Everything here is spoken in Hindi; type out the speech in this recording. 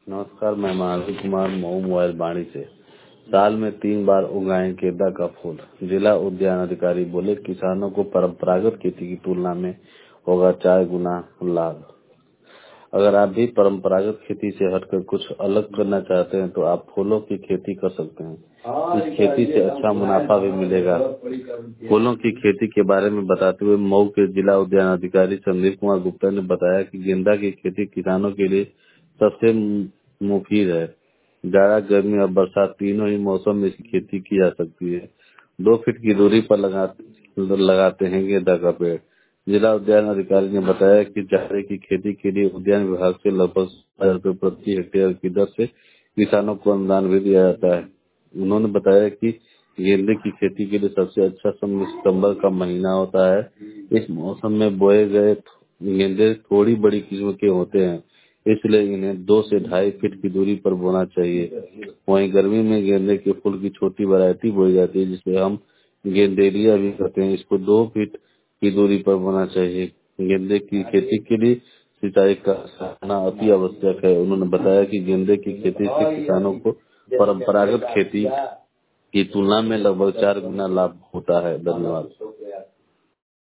नमस्कार, मैं महावीर कुमार मऊ मोबाइल बाड़ी से। साल में 3 बार उगाएं गेंदा का फूल। जिला उद्यान अधिकारी बोले, किसानों को परंपरागत खेती की तुलना में होगा 4 गुना लाभ। अगर आप भी परंपरागत खेती से हटकर कुछ अलग करना चाहते हैं तो आप फूलों की खेती कर सकते हैं। इस खेती से अच्छा मुनाफा भी मिलेगा। फूलों की खेती के बारे में बताते हुए मऊ के जिला उद्यान अधिकारी संदीप कुमार गुप्ता ने बताया कि गेंदा की खेती किसानों के लिए सबसे मुफीद है। जाड़ा, गर्मी और बरसात तीनों ही मौसम में इसकी खेती की जा सकती है। 2 फीट की दूरी पर लगाते हैं गेंदा का पेड़। जिला उद्यान अधिकारी ने बताया कि चारे की खेती के लिए उद्यान विभाग से लगभग 1,000 रुपये प्रति हेक्टेयर की दर से किसानों को अनुदान भी दिया जाता है। उन्होंने बताया कि गेंदे की खेती के लिए सबसे अच्छा समय सितंबर का महीना होता है। इस मौसम में बोए गए गेंदे थोड़ी बड़ी किस्म के होते हैं, इसलिए इन्हें 2 से 2.5 फीट की दूरी पर बोना चाहिए। वहीं गर्मी में गेंदे के फूल की छोटी वैरायटी बोई जाती है, जिसे हम गेंदेलिया भी कहते हैं। इसको 2 फीट की दूरी पर बोना चाहिए। गेंदे की खेती के लिए सिंचाई का साधना अति आवश्यक है। उन्होंने बताया कि गेंदे की खेती से किसानों को परंपरागत खेती की तुलना में लगभग 4 गुना लाभ होता है। धन्यवाद।